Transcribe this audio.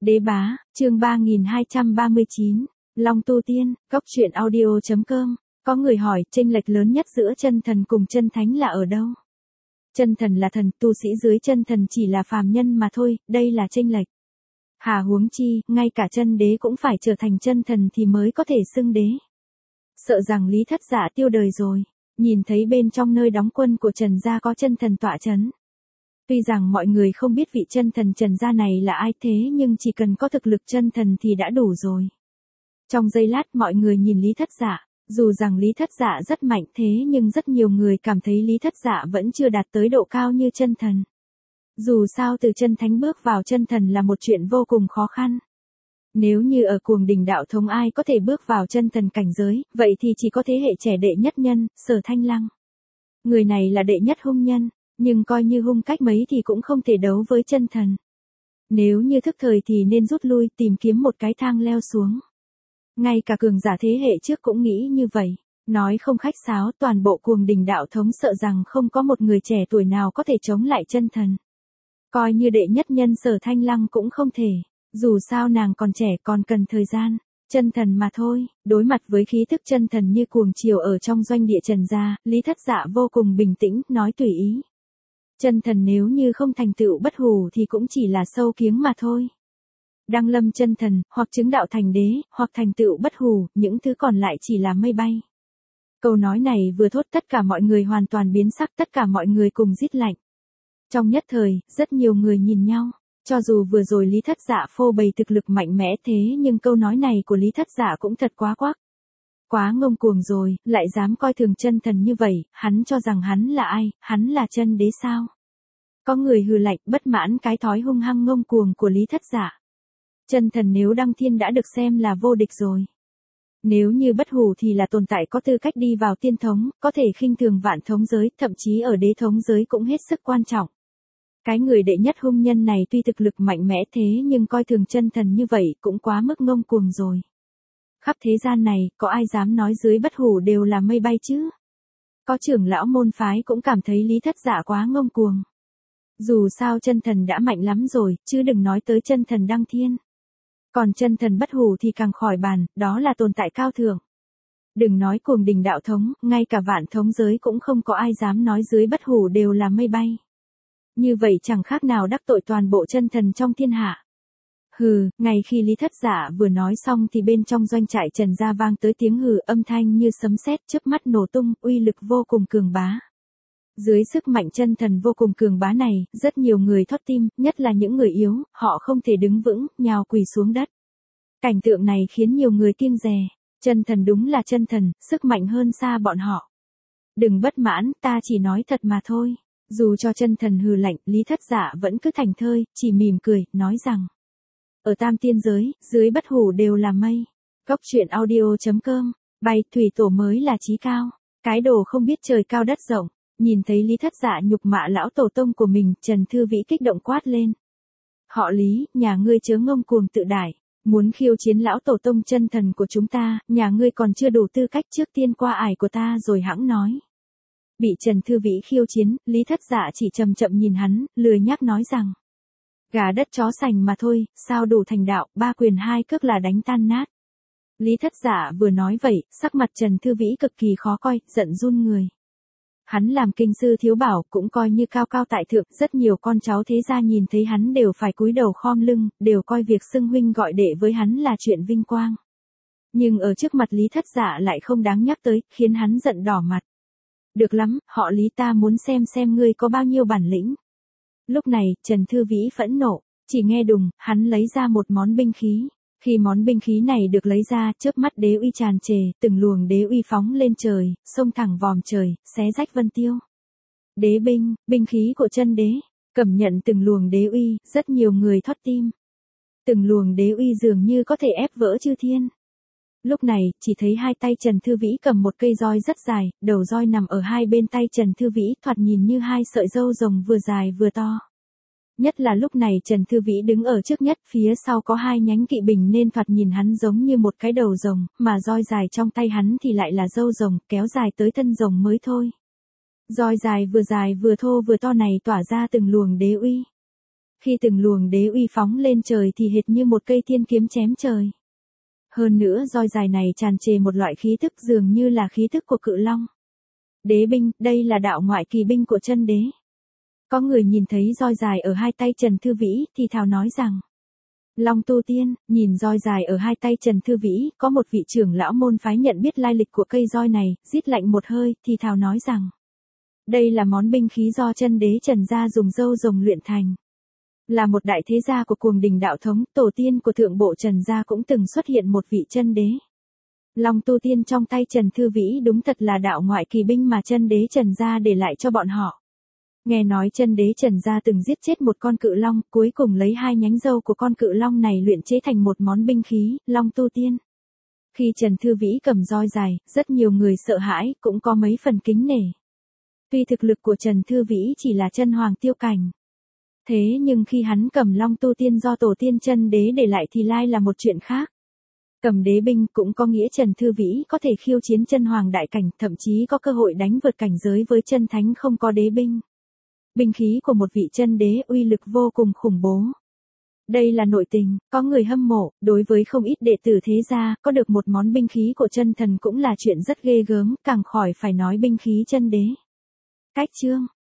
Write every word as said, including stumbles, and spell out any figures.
Đế bá, chương ba nghìn hai trăm ba mươi chín, Long tu tiên, góc truyện audio chấm com. Có người hỏi, chênh lệch lớn nhất giữa chân thần cùng chân thánh là ở đâu? Chân thần là thần, tu sĩ dưới chân thần chỉ là phàm nhân mà thôi, đây là chênh lệch. Hà huống chi, ngay cả chân đế cũng phải trở thành chân thần thì mới có thể xưng đế. Sợ rằng Lý Thất Dạ tiêu đời rồi, nhìn thấy bên trong nơi đóng quân của Trần gia có chân thần tọa chấn. Tuy rằng mọi người không biết vị chân thần Trần gia này là ai thế nhưng chỉ cần có thực lực chân thần thì đã đủ rồi. Trong giây lát mọi người nhìn Lý Thất Dạ, dù rằng Lý Thất Dạ rất mạnh thế nhưng rất nhiều người cảm thấy Lý Thất Dạ vẫn chưa đạt tới độ cao như chân thần. Dù sao từ chân thánh bước vào chân thần là một chuyện vô cùng khó khăn. Nếu như ở Cuồng Đình đạo thống ai có thể bước vào chân thần cảnh giới, vậy thì chỉ có thế hệ trẻ đệ nhất nhân, Sở Thanh Lăng. Người này là đệ nhất hung nhân, nhưng coi như hung cách mấy thì cũng không thể đấu với chân thần. Nếu như thức thời thì nên rút lui tìm kiếm một cái thang leo xuống. Ngay cả cường giả thế hệ trước cũng nghĩ như vậy. Nói không khách sáo, toàn bộ Cuồng Đình đạo thống sợ rằng không có một người trẻ tuổi nào có thể chống lại chân thần. Coi như đệ nhất nhân Sở Thanh Lăng cũng không thể. Dù sao nàng còn trẻ còn cần thời gian, chân thần mà thôi. Đối mặt với khí thức chân thần như cuồng triều ở trong doanh địa Trần gia, Lý Thất Dạ vô cùng bình tĩnh, nói tùy ý. Chân thần nếu như không thành tựu bất hủ thì cũng chỉ là sâu kiếng mà thôi. Đăng lâm chân thần, hoặc chứng đạo thành đế, hoặc thành tựu bất hủ, những thứ còn lại chỉ là mây bay. Câu nói này vừa thốt tất cả mọi người hoàn toàn biến sắc, tất cả mọi người cùng rít lạnh. Trong nhất thời, rất nhiều người nhìn nhau. Cho dù vừa rồi Lý Thất Dạ phô bày thực lực mạnh mẽ thế nhưng câu nói này của Lý Thất Dạ cũng thật quá quắc. Quá ngông cuồng rồi, lại dám coi thường chân thần như vậy, hắn cho rằng hắn là ai, hắn là chân đế sao? Có người hừ lạnh bất mãn cái thói hung hăng ngông cuồng của Lý Thất Dạ. Chân thần nếu đăng thiên đã được xem là vô địch rồi. Nếu như bất hủ thì là tồn tại có tư cách đi vào tiên thống, có thể khinh thường vạn thống giới, thậm chí ở đế thống giới cũng hết sức quan trọng. Cái người đệ nhất hung nhân này tuy thực lực mạnh mẽ thế nhưng coi thường chân thần như vậy cũng quá mức ngông cuồng rồi. Khắp thế gian này, có ai dám nói dưới bất hủ đều là mây bay chứ? Có trưởng lão môn phái cũng cảm thấy Lý Thất Dạ quá ngông cuồng. Dù sao chân thần đã mạnh lắm rồi, chứ đừng nói tới chân thần đăng thiên. Còn chân thần bất hủ thì càng khỏi bàn, đó là tồn tại cao thượng. Đừng nói Cuồng Đình đạo thống, ngay cả vạn thống giới cũng không có ai dám nói dưới bất hủ đều là mây bay. Như vậy chẳng khác nào đắc tội toàn bộ chân thần trong thiên hạ. Hừ, ngay khi Lý Thất Dạ vừa nói xong thì bên trong doanh trại Trần gia vang tới tiếng hừ âm thanh như sấm sét chớp mắt nổ tung, uy lực vô cùng cường bá. Dưới sức mạnh chân thần vô cùng cường bá này, rất nhiều người thót tim, nhất là những người yếu, họ không thể đứng vững, nhào quỳ xuống đất. Cảnh tượng này khiến nhiều người kiêng dè, chân thần đúng là chân thần, sức mạnh hơn xa bọn họ. Đừng bất mãn, ta chỉ nói thật mà thôi. Dù cho chân thần hừ lạnh, Lý Thất Dạ vẫn cứ thành thơi, chỉ mỉm cười, nói rằng. Ở tam tiên giới, dưới bất hủ đều là mây. Góc truyện audio chấm com, bay, thủy tổ mới là chí cao. Cái đồ không biết trời cao đất rộng, nhìn thấy Lý Thất Dạ nhục mạ lão tổ tông của mình, Trần Thư Vĩ kích động quát lên. Họ Lý, nhà ngươi chớ ngông cuồng tự đại, muốn khiêu chiến lão tổ tông chân thần của chúng ta, nhà ngươi còn chưa đủ tư cách trước tiên qua ải của ta rồi hãng nói. Bị Trần Thư Vĩ khiêu chiến, Lý Thất Dạ chỉ chậm chậm nhìn hắn, lười nhác nói rằng. Gà đất chó sành mà thôi, sao đủ thành đạo, ba quyền hai cước là đánh tan nát. Lý Thất Dạ vừa nói vậy, sắc mặt Trần Thư Vĩ cực kỳ khó coi, giận run người. Hắn làm kinh sư thiếu bảo cũng coi như cao cao tại thượng, rất nhiều con cháu thế gia nhìn thấy hắn đều phải cúi đầu khom lưng, đều coi việc xưng huynh gọi đệ với hắn là chuyện vinh quang. Nhưng ở trước mặt Lý Thất Dạ lại không đáng nhắc tới, khiến hắn giận đỏ mặt. Được lắm, họ Lý ta muốn xem xem ngươi có bao nhiêu bản lĩnh. Lúc này, Trần Thư Vĩ phẫn nộ, chỉ nghe đùng, hắn lấy ra một món binh khí. Khi món binh khí này được lấy ra, chớp mắt đế uy tràn trề, từng luồng đế uy phóng lên trời, xông thẳng vòm trời, xé rách vân tiêu. Đế binh, binh khí của chân đế, cảm nhận từng luồng đế uy, rất nhiều người thót tim. Từng luồng đế uy dường như có thể ép vỡ chư thiên. Lúc này, chỉ thấy hai tay Trần Thư Vĩ cầm một cây roi rất dài, đầu roi nằm ở hai bên tay Trần Thư Vĩ, thoạt nhìn như hai sợi râu rồng vừa dài vừa to. Nhất là lúc này Trần Thư Vĩ đứng ở trước nhất, phía sau có hai nhánh kỵ binh nên thoạt nhìn hắn giống như một cái đầu rồng, mà roi dài trong tay hắn thì lại là râu rồng, kéo dài tới thân rồng mới thôi. Roi dài vừa dài vừa thô vừa to này tỏa ra từng luồng đế uy. Khi từng luồng đế uy phóng lên trời thì hệt như một cây thiên kiếm chém trời. Hơn nữa roi dài này tràn trề một loại khí tức dường như là khí tức của cự long. Đế binh, đây là đạo ngoại kỳ binh của chân đế. Có người nhìn thấy roi dài ở hai tay Trần Thư Vĩ thì thào nói rằng. Long tu tiên, nhìn roi dài ở hai tay Trần Thư Vĩ, có một vị trưởng lão môn phái nhận biết lai lịch của cây roi này, rít lạnh một hơi thì thào nói rằng. Đây là món binh khí do chân đế Trần gia dùng râu rồng luyện thành. Là một đại thế gia của cuồng đình đạo thống, tổ tiên của thượng bộ Trần gia cũng từng xuất hiện một vị chân đế. Long tu tiên trong tay Trần Thư Vĩ đúng thật là đạo ngoại kỳ binh mà chân đế Trần gia để lại cho bọn họ. Nghe nói chân đế Trần gia từng giết chết một con cự long, cuối cùng lấy hai nhánh râu của con cự long này luyện chế thành một món binh khí, long tu tiên. Khi Trần Thư Vĩ cầm roi dài, rất nhiều người sợ hãi, cũng có mấy phần kính nể. Tuy thực lực của Trần Thư Vĩ chỉ là chân hoàng tiêu cảnh. Thế nhưng khi hắn cầm long tu tiên do tổ tiên chân đế để lại thì lai là một chuyện khác. Cầm đế binh cũng có nghĩa Trần Thư Vĩ có thể khiêu chiến chân hoàng đại cảnh, thậm chí có cơ hội đánh vượt cảnh giới với chân thánh không có đế binh. Binh khí của một vị chân đế uy lực vô cùng khủng bố. Đây là nội tình, có người hâm mộ, đối với không ít đệ tử thế gia, có được một món binh khí của chân thần cũng là chuyện rất ghê gớm, càng khỏi phải nói binh khí chân đế. Cách chương